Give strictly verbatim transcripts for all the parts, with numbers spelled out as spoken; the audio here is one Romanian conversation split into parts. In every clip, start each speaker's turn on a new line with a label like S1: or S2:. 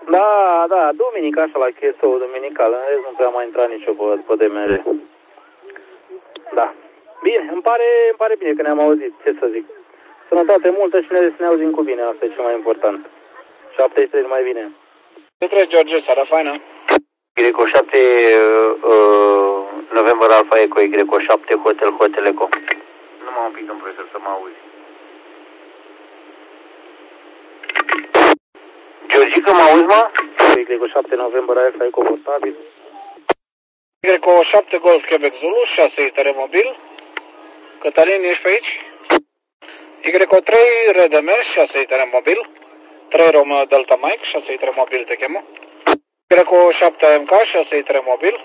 S1: Da, da, duminică așa la chesou duminical, în rest nu prea mai intrat nicio pe, pe D M R. Da. Bine, îmi pare, îmi pare bine că ne-am auzit, ce să zic. Sănătate multă și ne, să ne auzim cu bine, asta e cel mai important. șaptezeci și trei mai bine.
S2: Ce treci, George, seara faină?
S3: Greco șapte, uh, November Alpha Eco, Greco șapte, Hotel, Hotel Eco. Nu m-am un pic în profesor să mă auzi. Georgica, mă auzi, mă?
S1: Greco șapte, November Alpha Eco, portabil.
S2: Greco șapte, Golf, Quebec, Zulu, șase, Itere Mobil. Cătălin, ești pe aici? Greco trei, R D M, șase, Itere Mobil. trei, Romeo, Delta Mike, șase, Itere Mobil, te chemă. Greco șapte, M K, șase, Itere Mobil.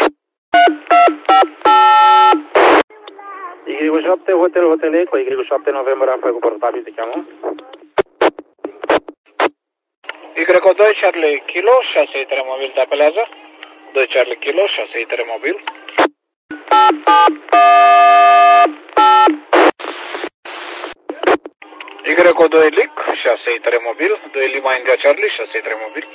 S1: Y șapte, Hotel, Hotel Eco, Y șapte, November Alpha Eco, portabil, te cheamă.
S2: Y doi, Charlie Kilo, șase, Itere Mobil, te apelează. doi, Charlie Kilo, șase, Itere Mobil. Y doi, Lic, șase, Itere Mobil. doi, Lima India Charlie, șase, Itere Mobil.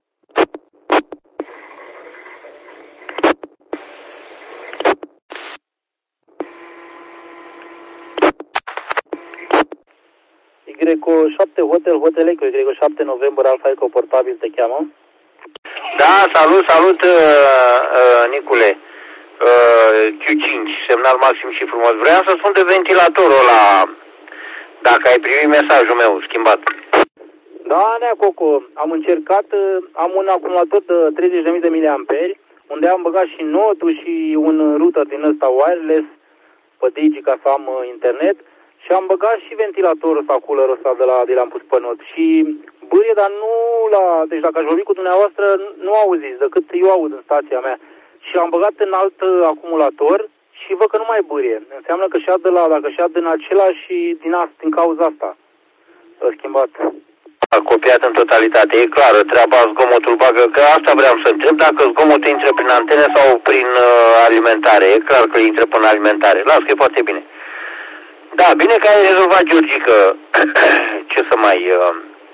S1: Y șapte, Hotel, Hotel Eco, Y șapte, November Alpha Eco, portabil, te cheamă.
S3: Da, salut, salut, uh, uh, Nicule. Uh, Q cinci, semnal maxim și frumos. Vreau să spun de ventilatorul ăla, dacă ai primit mesajul meu schimbat.
S1: Da, Nea Coco, am încercat, am un acumulator de treizeci de mii de miliamperi, unde am băgat și notul și un router din ăsta wireless pe Digi ca să am internet și am băgat și ventilatorul ăsta, coolerul ăsta de la, de l-am pus pe not și bârie, dar nu la, deci dacă aș vorbi cu dumneavoastră, nu auziți, decât eu aud în stația mea. Și l-am băgat în alt acumulator și văd că nu mai bârie. Înseamnă că și-a de la, dacă și-a din același și din, asta, din cauza asta s-a schimbat.
S3: A copiat în totalitate, e clară, treaba zgomotul bagă, că asta vreau să întreb, dacă zgomotul intră prin antene sau prin uh, alimentare, e clar că intră prin alimentare, las că e foarte bine. Da, bine că ai rezolvat, Georgica, ce să mai... Uh...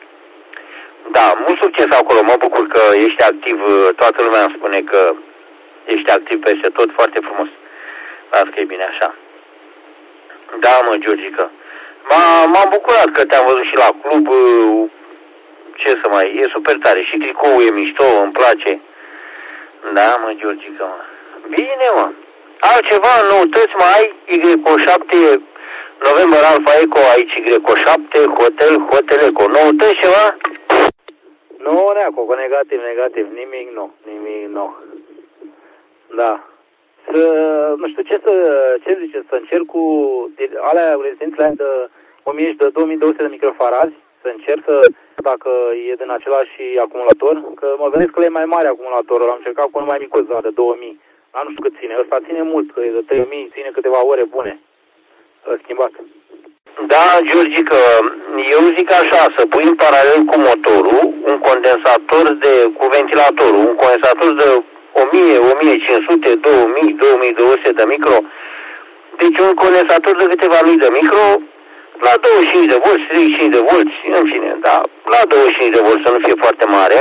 S3: Da, mult succes acolo, mă bucur că ești activ, toată lumea îmi spune că ești activ peste tot, foarte frumos. Las că e bine așa. Da, mă, Georgica. M-am bucurat că te-am văzut și la club, ce să mai, e super tare. Și tricoul e mișto, îmi place. Da, mă, Georgica, mă. Bine, mă. Altceva, noutăți mai ai? Y șapte, November Alpha Eco, aici Y șapte, Hotel, Hotel Eco. Noutăți ceva?
S1: Nu, Nea Coco, negativ, negativ, nimic nu, nimic nu. Da. Să, nu știu, ce să, ce ziceți, să încerc cu alea rezistențele de o mie și de două mii două sute de microfarazi, să încerc să, dacă e din același acumulator, că mă gândesc că e mai mare acumulatorul, am încercat cu unul mai micuț, de două mii, dar nu știu cât ține, ăsta ține mult, că e de trei mii, ține câteva ore bune, s-a schimbat.
S3: Da, Georgica, eu zic așa, să pui în paralel cu motorul un condensator de, cu ventilatorul, un condensator de o mie, o mie cinci sute, două mii, două mii două sute de micro. Deci un condensator de câteva mii de micro la douăzeci și cinci de volți, treizeci și cinci de volți, în fine, da, la douăzeci și cinci de volți să nu fie foarte mare.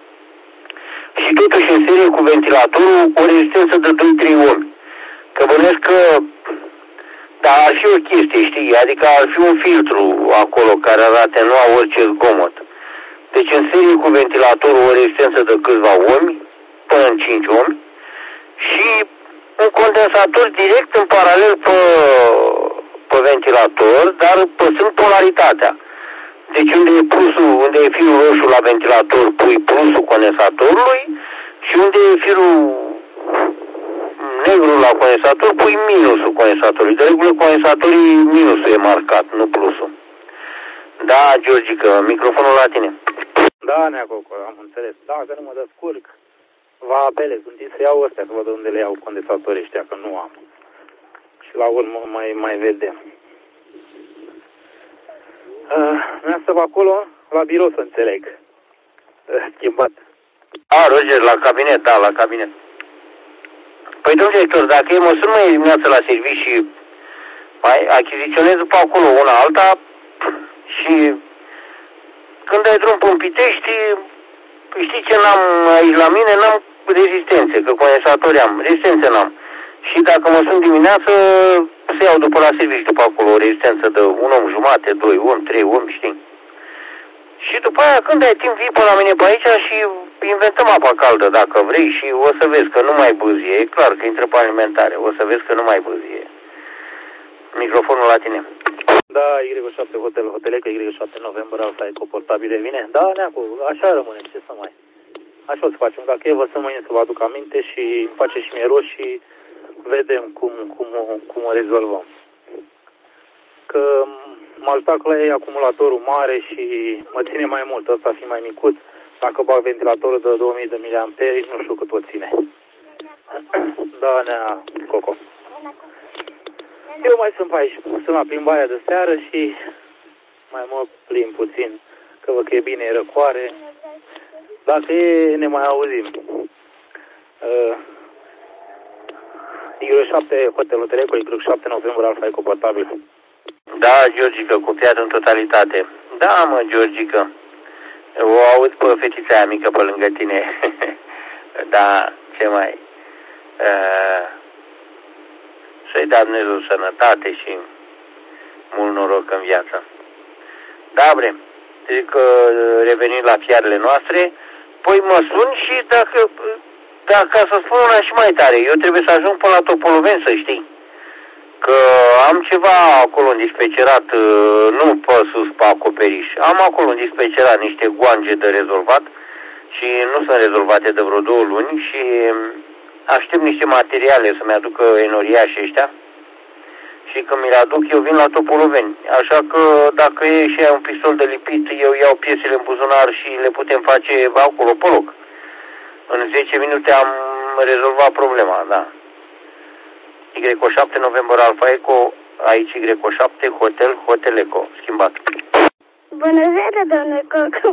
S3: Și totuși în serie cu ventilatorul o rezistență de doi trei ohmi. Că bănesc că, da, ar fi o chestie, știi, adică ar fi un filtru acolo care ar atenua orice zgomot. Deci în serie cu ventilatorul o rezistență de câțiva ohmi, până în cinci ohmi, și un condensator direct în paralel pe, pe ventilator, dar păstrând polaritatea. Deci unde e plusul, unde e firul roșu la ventilator, pui plusul condensatorului și unde e firul negru la condensator, pui minusul condensatorului. De regulă condensatorii minusul e marcat, nu plusul. Da, Georgica, microfonul la tine.
S1: Da, Nea Coco, am înțeles. Da, că nu mă descurc. Va apelez, sunt să iau ăstea, să văd unde le iau condensatorii ăștia, că nu am. Și la urmă mai, mai vedem. Uh, mi-am stă acolo, la birou să înțeleg. Uh, schimbat.
S3: A, Roger, la cabinet, da, la cabinet. Păi, domnul director, dacă e măsură mai dimineață la serviciu și mai achiziționez după acolo una alta și când ai drum pe Pitești, știi ce n-am aici la mine? N-am rezistențe, că condensatori am. Rezistențe n-am. Și dacă mă sun dimineață, se iau după la serviciu, după acolo, o rezistență de un om jumate, doi omi, trei omi, știi? Și după aia, când ai timp, vii până la mine pe aici și inventăm apa caldă, dacă vrei, și o să vezi că nu mai bâzie. E clar că intră pe alimentare. O să vezi că nu mai bâzie. Microfonul la tine.
S1: Da, Y șapte Hotel, Hotelecă, Y șapte November, Alfa Eco, portabile vine. Da, Neacu, așa rămâne, ce să mai... Așa o să facem. Dacă e, vă să mâine să vă aduc aminte și îmi face și mie rost și vedem cum, cum, cum o rezolvăm. Că m-a ajutat că la ei acumulatorul mare și mă ține mai mult, ăsta fi mai micuț. Dacă bag ventilatorul de două mii de miliamperi, nu știu cât o ține. Da, Nea, Coco. Eu mai sunt pe aici, sunt la plimbarea de seară și mai mă plimb puțin, că văd că e bine, e răcoare. Dacă e, ne mai auzim. Uh, Y șapte Hotel Teleco, Y șapte November, Alfa Eco, portabil.
S3: Da, Georgica, copiat în totalitate. Da, mă, Georgica. O aud pe fetița aia mică pe lângă tine. Da, ce mai... Uh, să-i dea Dumnezeu sănătate și mult noroc în viață. Da, bre, zic că revenim la fiarele noastre, păi mă sun și dacă, dacă să spun una și mai tare, eu trebuie să ajung până la Topoloveni, să știi. Că am ceva acolo în dispecerat, nu pe sus, pe acoperiș. Am acolo în dispecerat niște goange de rezolvat și nu sunt rezolvate de vreo două luni și aștept niște materiale să-mi aducă enoriașii ăștia și când mi le aduc eu vin la Topoloveni. Așa că dacă e și ai un pistol de lipit, eu iau piesele în buzunar și le putem face acolo pe loc. În zece minute am rezolvat problema, da. Y șapte November Alfa Eco, aici Y șapte Hotel, Hotel Eco, schimbat.
S4: Bună seara, domnule Coco.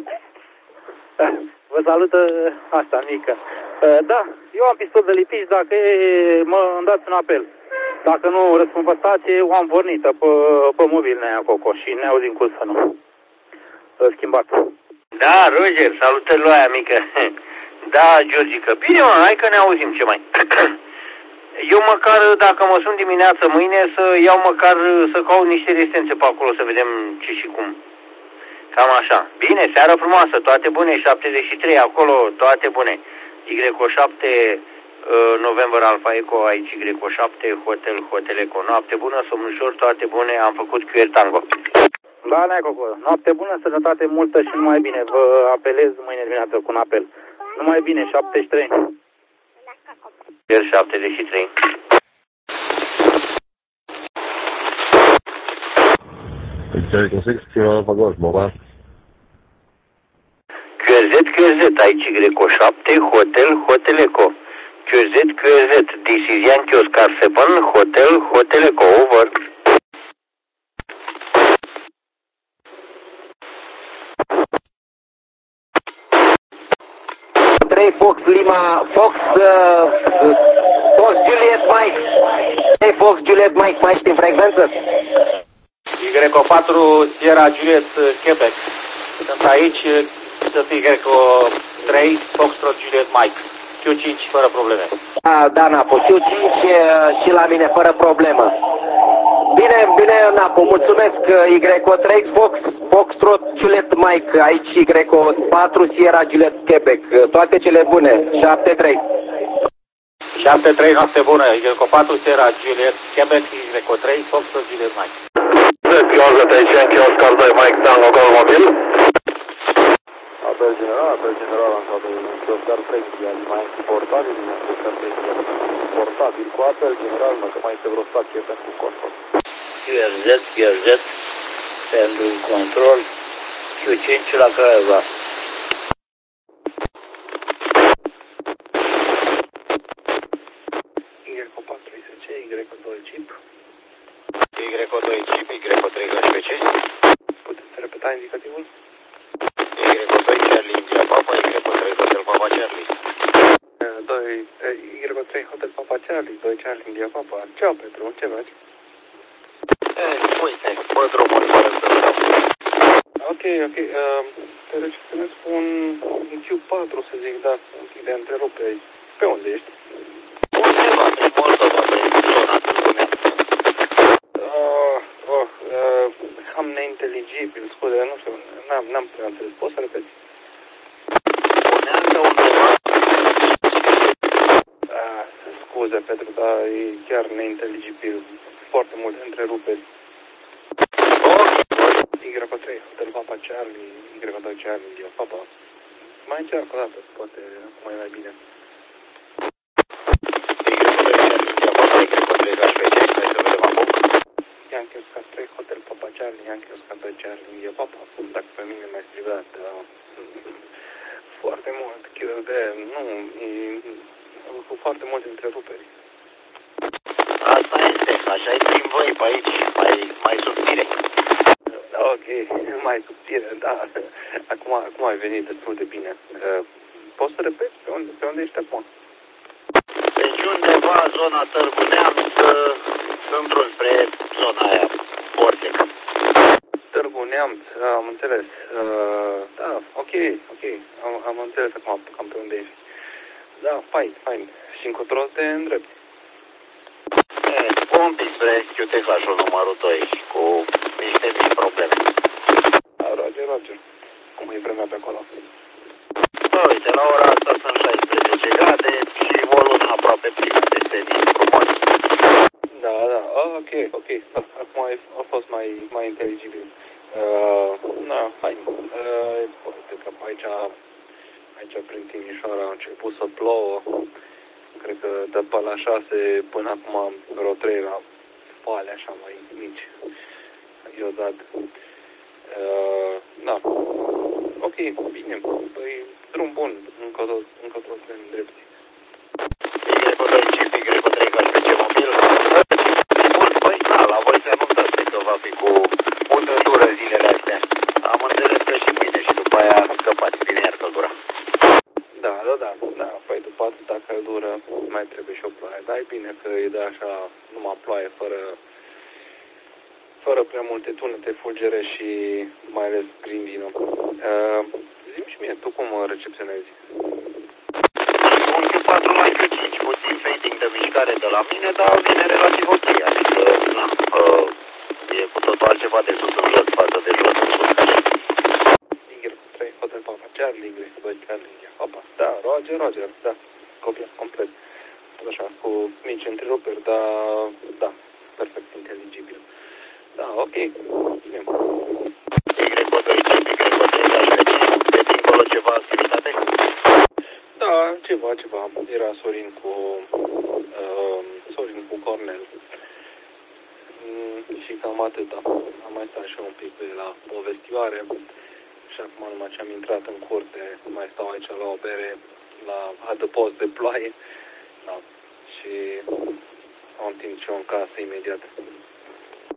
S1: Vă salută asta mică. Da, eu am pistol de lipici, dacă e, mă îmi dați un apel. Dacă nu răspund pe stație, o am pornită pe, pe mobil, Nea Coco, și ne auzim cu să nu. Schimbat.
S3: Da, Roger, salutări lui aia mică. Da, Georgica, bine mă, hai că ne auzim, ce mai. Eu măcar, dacă mă sun dimineață mâine, să iau măcar, să caut niște rezistențe pe acolo, să vedem ce și cum. Cam așa. Bine, seară frumoasă, toate bune, șaptezeci și trei acolo, toate bune. Y șapte November Alfa Eco, aici Y șapte Hotel, Hotel Eco. Noapte bună, somnușor, toate bune, am făcut Q R Tango.
S1: Da, Nea Coco, noapte bună, sănătate multă și numai bine. Vă apelez mâine dimineață cu un apel. Numai bine, șaptezeci și trei.
S3: șaptezeci și trei.
S5: Jericho six, Kilo Alpha Golf, mobile.
S3: Q R Z, Q R Z, aici Y șapte, Hotel, Hotel Eco. Q R Z, Q R Z, Decision Oscar șapte, Hotel, Hotel Eco, over.
S6: trei Fox Lima, Fox, uh, Fox Juliet Mike. trei Fox Juliet Mike, mai știi în frecvență?
S1: Y patru Sierra Juliet Quebec. Sunt aici, să fie Y trei Foxtrot Juliet Mike. Q cinci fără probleme.
S6: Da, da, Napo, Q cinci și la mine fără problemă. Bine, bine, Napo, mulțumesc. Y trei Fox, Foxtrot Juliet Mike, aici Y patru Sierra Juliet Quebec. Toate cele bune, șapte trei.
S1: șapte trei, noapte bună. Y patru Sierra Juliet Quebec, Y trei Foxtrot Juliet Mike.
S3: Chiosca trei cinci, Oscar doi, Mike Tango, Gol Mobil.
S7: Apel general, apel general, ansamblu Oscar trei, Mike portabil, Oscar trei, portabil cu apel general, dacă mai este vreo stație pentru control.
S3: Q R Z, Q R Z, pentru control, Q cinci la Craiova.
S7: Y patru I S C, Y doi chip.
S2: Y doi chip, Y trei H P C.
S7: Puteți repeta indicativul?
S2: Y doi Charlie India Papa, Y trei Hotel Papa Charlie.
S7: doi, Y trei Hotel Papa Charlie, doi Charlie India Papa. Ceau, Petru, ce faci?
S2: Uite, mă drumul fără să...
S7: Ok, ok. Uh, te recepționez cu un, un Q patru, să zic, da, un pic de întreruperi. Pe unde ești?
S3: Undeva prin Moldova, prin zona Târgu Neamț.
S7: Uh, oh, uh, cam neinteligibil, scuze, nu știu, n-am, n-am prea înțeles. Poți să repeți?
S3: Spuneam că undeva...
S7: Uh, scuze, Petru, dar e chiar neinteligibil. Foarte multe întreruperi. Y trei, Hotel Papa Charlie, Y doi Charlie, Papa. Mai încearcă o dată, poate acum e mai bine. Yankee Oscar trei, Hotel Papa Charlie, Yankee Oscar doi Charlie, Papa. Dacă pe mine m-ai strigat, foarte mult, de, nu, e, cu foarte multe întreruperi.
S3: Asta este, așa e prin voi pe aici, mai, mai subțire.
S7: Ok, mai subțire, da. Acum, acum ai venit destul de bine. Uh, poți să repeți pe unde, pe unde ești acum?
S3: Deci undeva zona Târgu Neamț, într-un spre zona aia, Borțec.
S7: Târgu Neamț, am înțeles. Uh, da, ok, ok, am, am înțeles acum cam pe unde ești. Da, fain, fain. Și încotro te îndrepti.
S3: Un pic spre Q T H-ul numărul doi cu niște mici probleme.
S7: Da, Roger, Roger. Cum e vremea pe acolo?
S3: Bă, uite, la ora asta sunt șaisprezece grade și o lună aproape plină de senin frumos.
S7: Da, da, oh, ok, ok. Acum a fost mai, mai inteligibil. Uh, da, hai. Uh, uite că aici, aici prin Timișoara a început să plouă. Cred că de pe la șase până acum vreo trei la pale așa mai mici. Eu dat. Uh, da. Ok, bine. Păi drum bun. Încă tot, încă tot în drepti.
S3: Y doi chip, Y trei H P C mobil. Bun, păi da, la voi se anunțați că va fi cu untătură zilele astea. Am înțeles că și mâine și după aia scăpați din iar căldura.
S7: Da, da, da, da, păi după atâta căldură mai trebuie și o ploaie, dar e bine că e de așa numai ploaie fără, fără prea multe tunete, fulgere și mai ales grindină. Uh, zi-mi și mie, tu cum recepționezi?
S3: Un Q patru la Q cinci, puțin fading de mișcare de la mine, dar vine relativ ok, adică, na, uh, e cu totul altceva de sus în jos față de jos în sus.
S7: Y trei, Hotel Papa Charlie, Y doi Charlie, Papa. Da, Roger, Roger, da, copia, complet. Tot așa, cu mici întreruperi, dar, da, perfect inteligibil. Da, ok, bine.
S3: Y doi chip, Y trei H P C, de dincolo ceva activitate?
S7: Da, ceva, ceva. Era Sorin cu, uh, Sorin cu Cornel. Mm, și cam atâta. Am mai stat și un pic pe la povestioare. Și acum numai ce am intrat în curte, mai stau aici la o bere, la adăpost de ploaie. Da. Și am timp și eu în casă imediat.